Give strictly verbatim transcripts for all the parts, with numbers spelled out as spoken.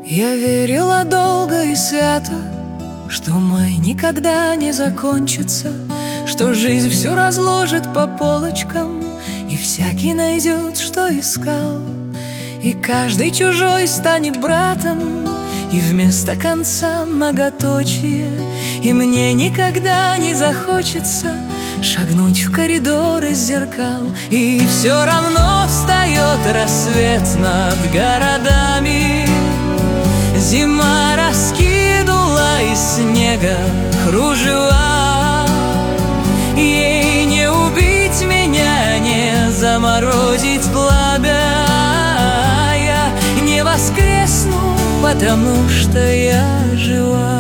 Я верила долго и свято, что май никогда не закончится, что жизнь все разложит по полочкам, и всякий найдет, что искал, и каждый чужой станет братом, и вместо конца многоточие. И мне никогда не захочется шагнуть в коридор из зеркал, и все равно встает рассвет над городами. Зима раскинула из снега кружева, ей не убить меня, не заморозить пламя. Я не воскресну, потому что я жива.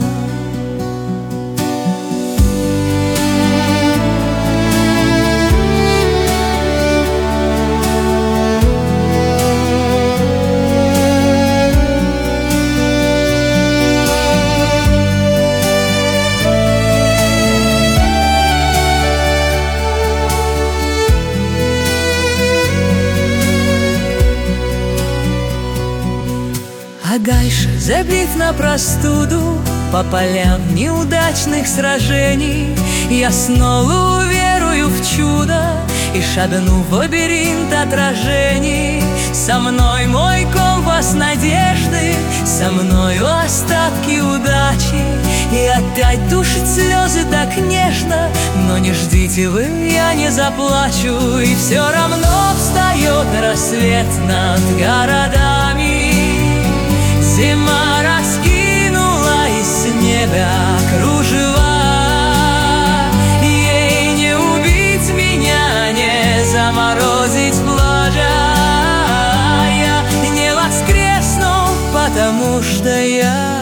А дальше, забив на простуду, по полям неудачных сражений, я снова уверую в чудо и шагну в лабиринт отражений. Со мной мой компас надежды, со мною остатки удачи, и опять душит слезы так нежно. Но не ждите вы, я не заплачу, и все равно встает рассвет над городами. Зима раскинула из неба кружева, ей не убить меня, не заморозить пламя. Я не воскресну, потому что я